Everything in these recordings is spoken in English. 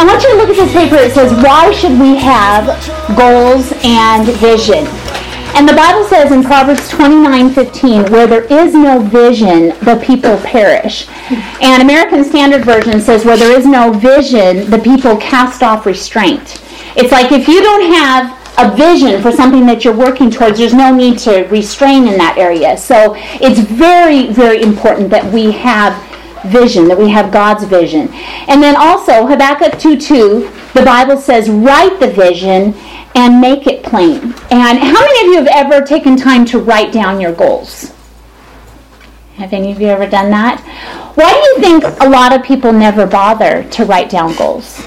I want you to look at this paper. It says, why should we have goals and vision? And the Bible says in Proverbs 29:15, where there is no vision, the people perish. And American Standard Version says, where there is no vision, the people cast off restraint. It's like if you don't have a vision for something that you're working towards, there's no need to restrain in that area. So it's very, very important that we have vision, that we have God's vision. And then also, Habakkuk 2:2, the Bible says, write the vision and make it plain. And how many of you have ever taken time to write down your goals? Have any of you ever done that? Why do you think a lot of people never bother to write down goals?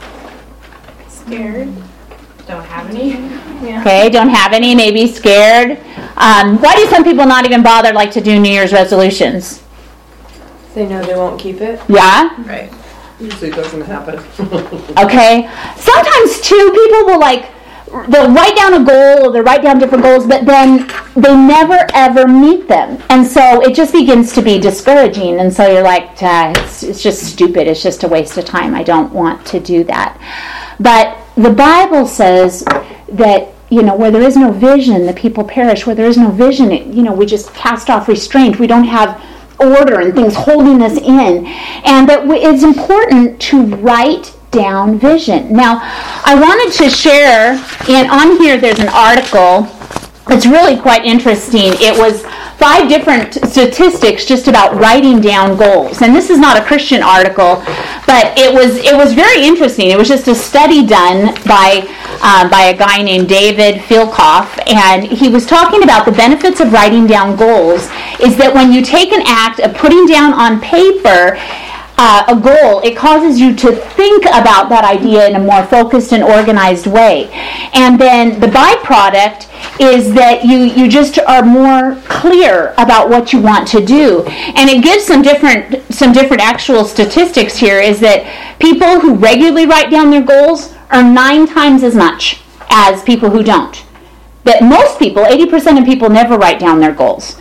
Scared. Don't have any. Yeah. Okay, don't have any, maybe scared. Why do some people not even bother like to do New Year's resolutions? They know they won't keep it. Yeah? Right. Usually doesn't happen. Okay. Sometimes too, people will they'll write down a goal or they'll write down different goals, but then they never ever meet them. And so it just begins to be discouraging. And so you're like, it's just stupid. It's just a waste of time. I don't want to do that. But the Bible says that, where there is no vision, the people perish. Where there is no vision, we just cast off restraint. We don't have order and things holding us in. And that it's important to write down vision. Now, I wanted to share, and on here there's an article that's really quite interesting. It was 5 different statistics just about writing down goals. And this is not a Christian article, but it was very interesting. It was just a study done by a guy named David Filkoff, and he was talking about the benefits of writing down goals is that when you take an act of putting down on paper a goal, it causes you to think about that idea in a more focused and organized way. And then the byproduct is that you just are more clear about what you want to do. And it gives some different actual statistics here, is that people who regularly write down their goals earn 9 times as much as people who don't. That most people, 80% of people, never write down their goals.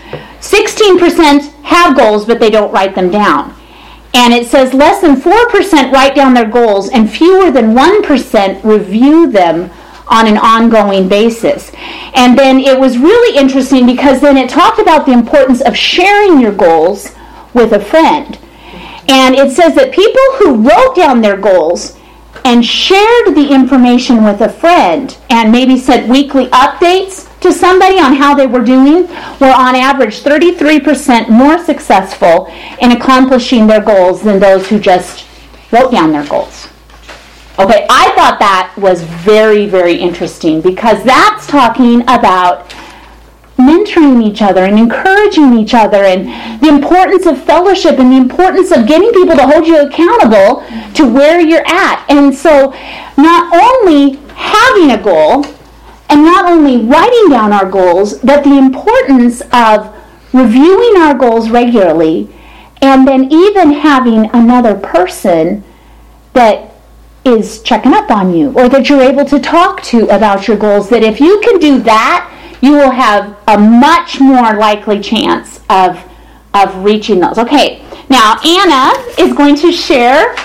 16% have goals, but they don't write them down. And it says less than 4% write down their goals and fewer than 1% review them on an ongoing basis. And then it was really interesting because then it talked about the importance of sharing your goals with a friend. And it says that people who wrote down their goals and shared the information with a friend and maybe sent weekly updates to somebody on how they were doing were on average 33% more successful in accomplishing their goals than those who just wrote down their goals. Okay, I thought that was very, very interesting because that's talking about mentoring each other and encouraging each other and the importance of fellowship and the importance of getting people to hold you accountable to where you're at. And so not only having a goal and not only writing down our goals, but the importance of reviewing our goals regularly and then even having another person that is checking up on you or that you're able to talk to about your goals, that if you can do that, you will have a much more likely chance of reaching those. Okay, now Anna is going to share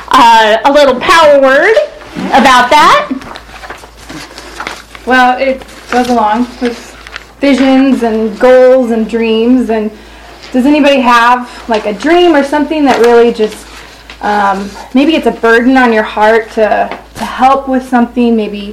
a little power word about that. Well, it goes along with visions and goals and dreams. And does anybody have like a dream or something that really just maybe it's a burden on your heart to help with something, maybe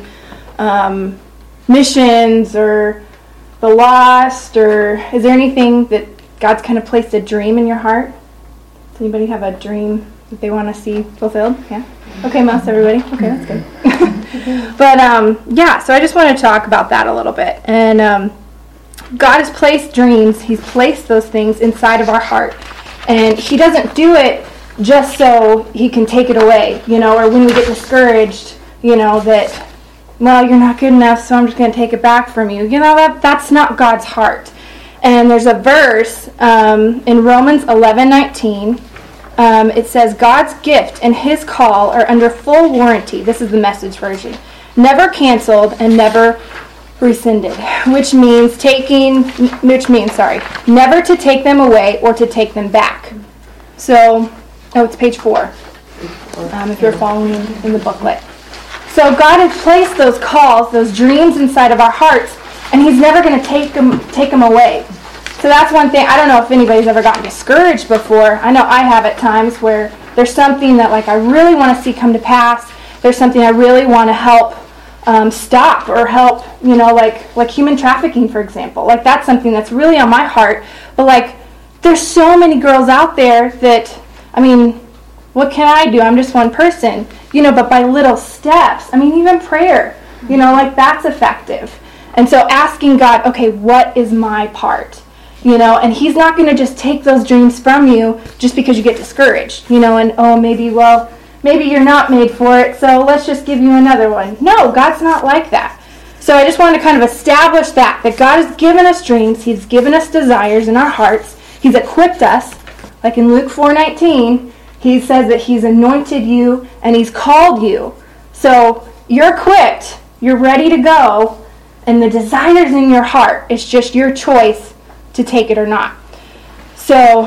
missions or the lost, or is there anything that God's kind of placed a dream in your heart? Does anybody have a dream that they want to see fulfilled? Yeah? Okay, most everybody. Okay, that's good. But yeah, so I just want to talk about that a little bit. And God has placed dreams. He's placed those things inside of our heart. And He doesn't do it just so He can take it away, or when we get discouraged, that, well, you're not good enough, so I'm just going to take it back from you. That's not God's heart. And there's a verse in Romans 11:19. It says, God's gift and His call are under full warranty. This is the Message version. Never canceled and never rescinded, which means never to take them away or to take them back. So, it's page 4. if you're following in the booklet. So God has placed those calls, those dreams inside of our hearts, and He's never going to take them away. So that's one thing. I don't know if anybody's ever gotten discouraged before. I know I have at times where there's something that I really want to see come to pass. There's something I really want to help stop or help, like human trafficking, for example. That's something that's really on my heart. But there's so many girls out there that, what can I do? I'm just one person, but by little steps, even prayer, that's effective. And so asking God, okay, what is my part? And He's not going to just take those dreams from you just because you get discouraged, and maybe you're not made for it, so let's just give you another one. No, God's not like that. So I just wanted to kind of establish that God has given us dreams, He's given us desires in our hearts, He's equipped us, like in Luke 4:19, He says that He's anointed you and He's called you. So you're equipped, you're ready to go, and the desires in your heart, it's just your choice to take it or not. So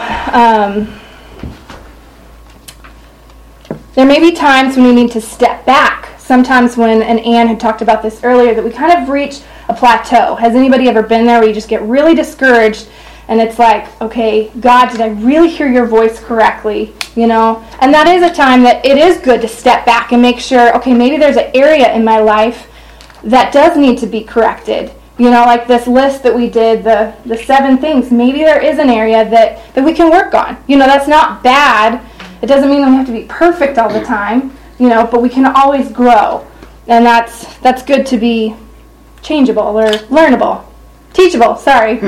there may be times when we need to step back. Sometimes when, and Anne had talked about this earlier, that we kind of reach a plateau. Has anybody ever been there where you just get really discouraged and it's okay, God, did I really hear your voice correctly? And that is a time that it is good to step back and make sure, okay, maybe there's an area in my life that does need to be corrected. Like this list that we did, the 7 things, maybe there is an area that we can work on. That's not bad. It doesn't mean we have to be perfect all the time, but we can always grow. And that's good to be changeable or learnable. Teachable, sorry.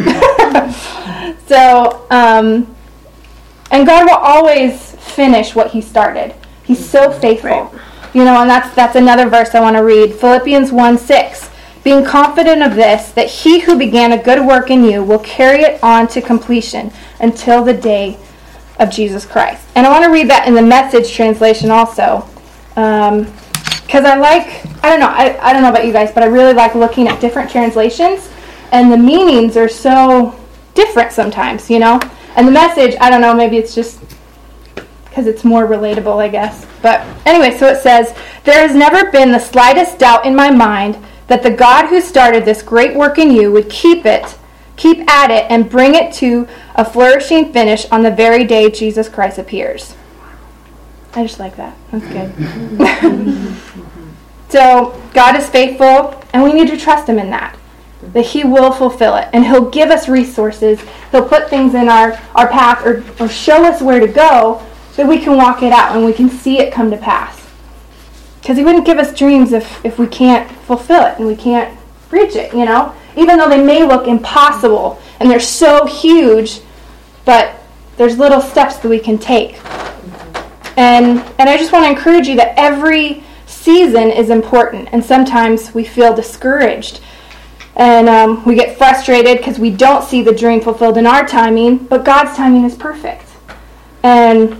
So, and God will always finish what He started. He's so faithful. Right. And that's another verse I want to read. Philippians 1:6. Being confident of this, that He who began a good work in you will carry it on to completion until the day of Jesus Christ. And I want to read that in the Message translation also. Because I don't know about you guys, but I really like looking at different translations. And the meanings are so different sometimes, And the Message, I don't know, maybe it's just because it's more relatable, I guess. But anyway, so it says, there has never been the slightest doubt in my mind that the God who started this great work in you would keep at it, and bring it to a flourishing finish on the very day Jesus Christ appears. I just like that. That's good. So, God is faithful, and we need to trust Him in that He will fulfill it, and He'll give us resources. He'll put things in our path or show us where to go so we can walk it out and we can see it come to pass. Because He wouldn't give us dreams if we can't fulfill it and we can't reach it, Even though they may look impossible and they're so huge, but there's little steps that we can take. And I just want to encourage you that every season is important, and sometimes we feel discouraged. And we get frustrated because we don't see the dream fulfilled in our timing, but God's timing is perfect. And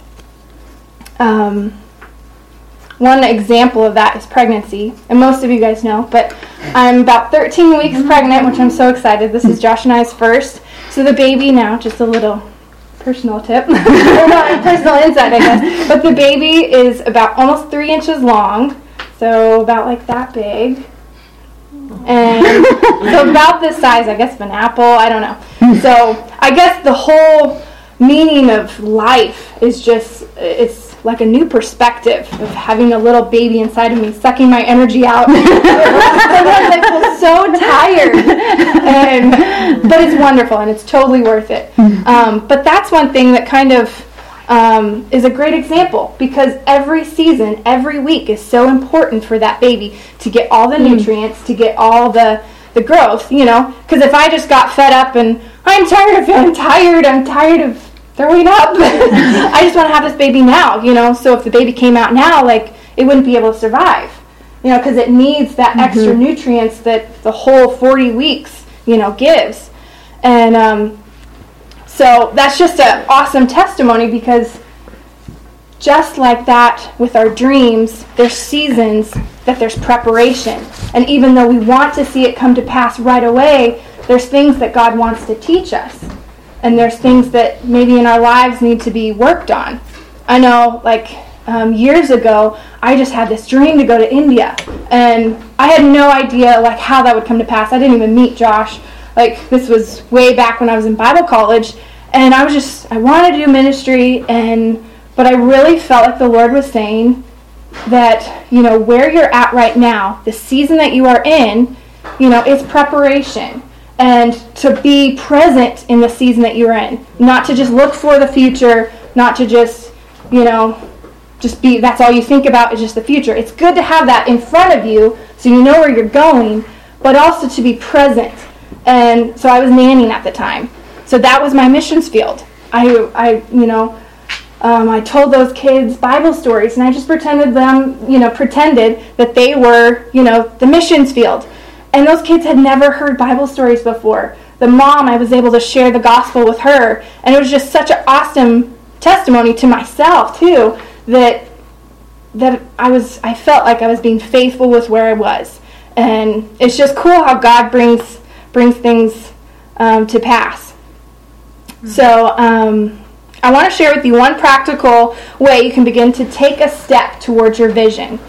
one example of that is pregnancy, and most of you guys know, but I'm about 13 weeks pregnant, which I'm so excited. This is Josh and I's first. So the baby now, just a little personal tip, or not personal insight, I guess, but the baby is about almost 3 inches long, so about like that big, and so about this size, I guess, of an apple, I don't know. So I guess the whole meaning of life is just, it's like a new perspective of having a little baby inside of me sucking my energy out. Sometimes I feel so tired, but it's wonderful and it's totally worth it. But that's one thing that kind of is a great example, because every season, every week is so important for that baby to get all the nutrients, to get all the growth, you know, because if I just got fed up and I'm tired of feeling tired, I'm tired of throwing up, I just want to have this baby now, you know, so if the baby came out now, like, it wouldn't be able to survive, you know, because it needs that extra nutrients that the whole 40 weeks, you know, gives. And so that's just an awesome testimony, because just like that with our dreams, there's seasons that there's preparation. And even though we want to see it come to pass right away, there's things that God wants to teach us. And there's things that maybe in our lives need to be worked on. I know, like, years ago, I just had this dream to go to India, and I had no idea like how that would come to pass. I didn't even meet Josh. Like, this was way back when I was in Bible college, and I wanted to do ministry, but I really felt like the Lord was saying that, you know, where you're at right now, the season that you are in, you know, it's preparation. And to be present in the season that you're in. Not to just look for the future, not to just, you know, that's all you think about is just the future. It's good to have that in front of you so you know where you're going, but also to be present. And so I was nannying at the time. So that was my missions field. I told those kids Bible stories, and I just pretended that they were, you know, the missions field. And those kids had never heard Bible stories before. The mom, I was able to share the gospel with her, and it was just such an awesome testimony to myself too, that I felt like I was being faithful with where I was. And it's just cool how God brings things to pass. Mm-hmm. So I want to share with you one practical way you can begin to take a step towards your vision.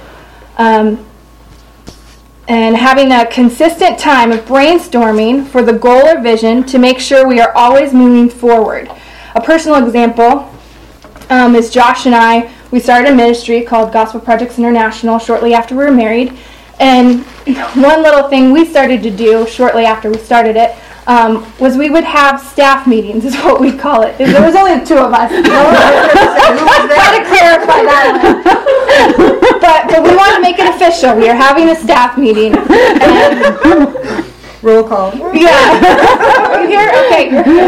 And having a consistent time of brainstorming for the goal or vision to make sure we are always moving forward. A personal example is Josh and I. We started a ministry called Gospel Projects International shortly after we were married. And one little thing we started to do shortly after we started it was we would have staff meetings, is what we call it. There was only the two of us. Try to clarify that. But we want to make it official. We are having a staff meeting. Roll call. Yeah. Are you here? Okay.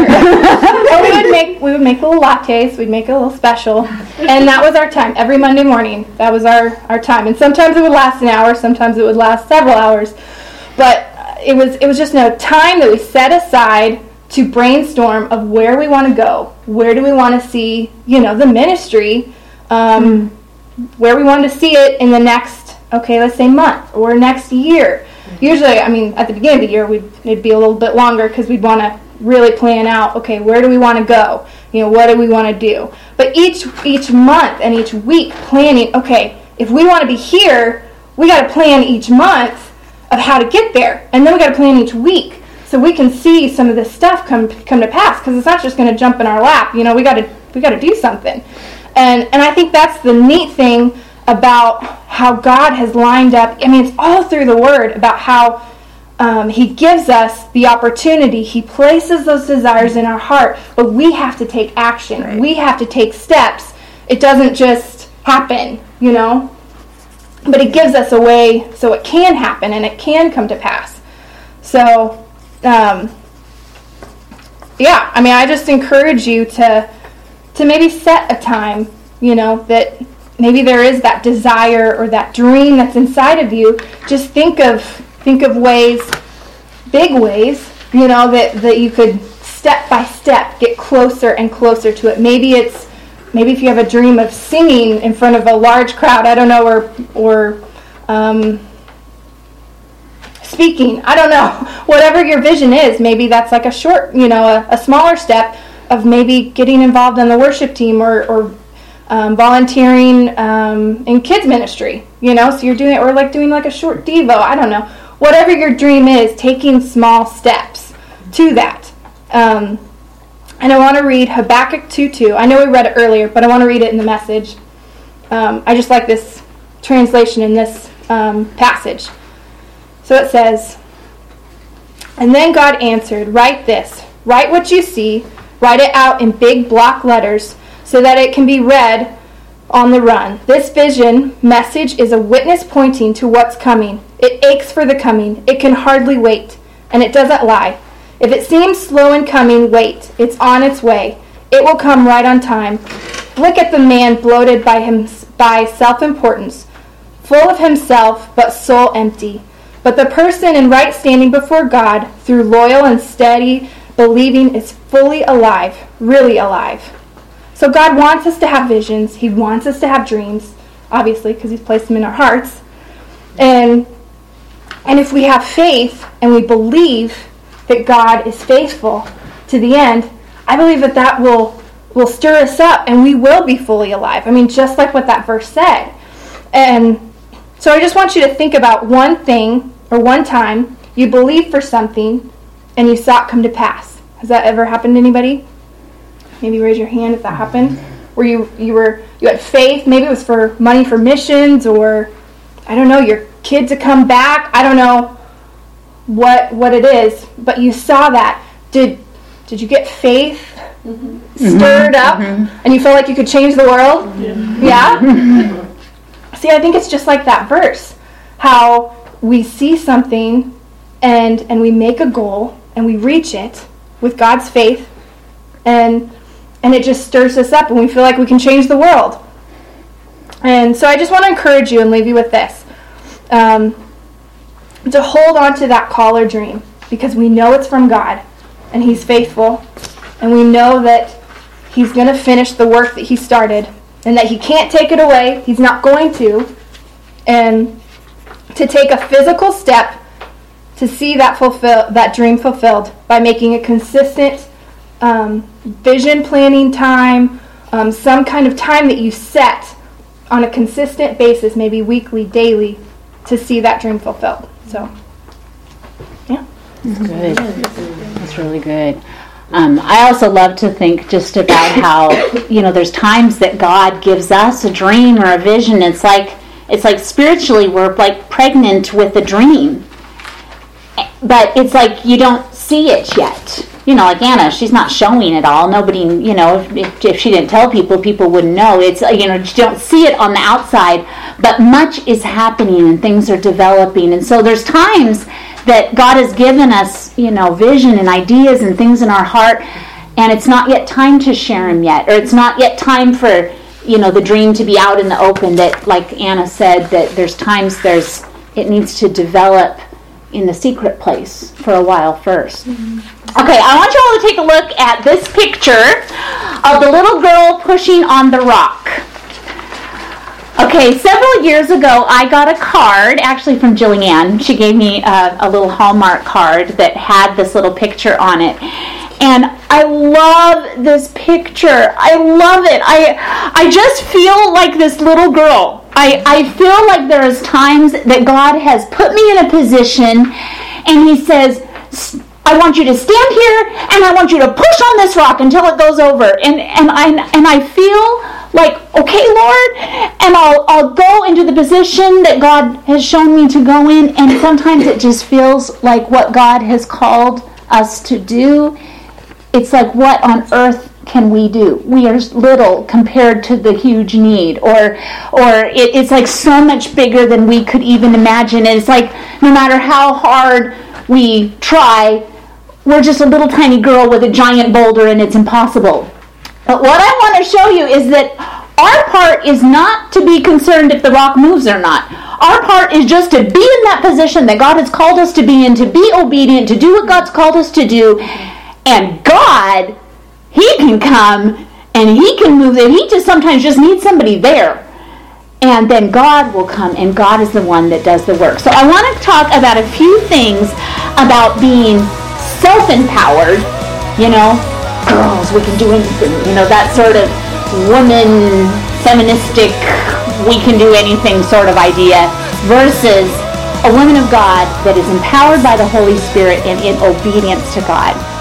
So we would make little lattes. We'd make a little special. And that was our time. Every Monday morning, that was our time. And sometimes it would last an hour. Sometimes it would last several hours. But it was just a time that we set aside to brainstorm of where we want to go. Where do we want to see, you know, the ministry, where we want to see it in the next, let's say month or next year. Usually, at the beginning of the year, it'd be a little bit longer because we'd want to really plan out, where do we want to go? You know, what do we want to do? But each month and each week planning, if we want to be here, we got to plan each month of how to get there. And then we got to plan each week so we can see some of this stuff come to pass, because it's not just going to jump in our lap. You know, we got to do something. And I think that's the neat thing about how God has lined up. It's all through the Word about how He gives us the opportunity. He places those desires in our heart, but we have to take action. Right. We have to take steps. It doesn't just happen, you know. But it gives us a way so it can happen and it can come to pass. So, I just encourage you to maybe set a time, you know, that maybe there is that desire or that dream that's inside of you. Just think of ways, big ways, you know, that you could step by step get closer and closer to it. Maybe if you have a dream of singing in front of a large crowd, I don't know, or speaking, I don't know. Whatever your vision is, maybe that's like a short, you know, a smaller step of maybe getting involved in the worship team or volunteering in kids ministry, you know, so you're doing it, or like doing like a short Devo, I don't know. Whatever your dream is, taking small steps to that. And I want to read Habakkuk 2:2. I know we read it earlier, but I want to read it in the Message. I just like this translation in this passage. So it says, "And then God answered, write this, write what you see, write it out in big block letters so that it can be read on the run. This vision message is a witness pointing to what's coming. It aches for the coming. It can hardly wait, and it doesn't lie. If it seems slow in coming, wait. It's on its way. It will come right on time. Look at the man bloated by self-importance, full of himself, but soul empty. But the person in right standing before God, through loyal and steady believing, is fully alive, really alive." So God wants us to have visions. He wants us to have dreams, obviously, because He's placed them in our hearts. And if we have faith and we believe that God is faithful to the end, I believe that will will stir us up and we will be fully alive. I mean, just like what that verse said. And so I just want you to think about one thing or one time you believed for something and you saw it come to pass. Has that ever happened to anybody? Maybe raise your hand if that happened. Where you had faith, maybe it was for money for missions, or I don't know, your kid to come back. I don't know what it is, but you saw that. Did you get faith stirred up and you felt like you could change the world? Yeah? See, I think it's just like that verse. How we see something and we make a goal and we reach it with God's faith and it just stirs us up and we feel like we can change the world. And so I just want to encourage you and leave you with this. To hold on to that call or dream, because we know it's from God and He's faithful, and we know that He's going to finish the work that He started and that He can't take it away. He's not going to. And to take a physical step to see that dream fulfilled by making a consistent vision planning time, some kind of time that you set on a consistent basis, maybe weekly, daily, to see that dream fulfilled. So, yeah. That's good. That's really good. I also love to think just about how, there's times that God gives us a dream or a vision. It's like spiritually we're like pregnant with a dream. But it's like you don't see it yet. Like Anna, she's not showing it all. Nobody, if she didn't tell people, people wouldn't know. It's, you don't see it on the outside, but much is happening and things are developing. And so there's times that God has given us, vision and ideas and things in our heart, and it's not yet time to share them yet, or it's not yet time for, the dream to be out in the open. That, like Anna said, that there's times it needs to develop in the secret place for a while first. Okay, I want you all to take a look at this picture of the little girl pushing on the rock. Okay, several years ago, I got a card, actually from Jillian. She gave me a little Hallmark card that had this little picture on it. And I love this picture. I love it. I just feel like this little girl. I feel like there's times that God has put me in a position and He says, I want you to stand here and I want you to push on this rock until it goes over. And I feel like, okay, Lord, and I'll go into the position that God has shown me to go in, and sometimes it just feels like what God has called us to do. It's like, what on earth can we do? We are little compared to the huge need, or it's like so much bigger than we could even imagine. And it's like, no matter how hard we try, we're just a little tiny girl with a giant boulder, and it's impossible. But what I want to show you is that our part is not to be concerned if the rock moves or not. Our part is just to be in that position that God has called us to be in, to be obedient, to do what God's called us to do. And God, He can come and He can move it. He just sometimes just needs somebody there. And then God will come, and God is the one that does the work. So I want to talk about a few things about being self-empowered, girls, we can do anything, that sort of woman, feministic, we can do anything sort of idea, versus a woman of God that is empowered by the Holy Spirit and in obedience to God.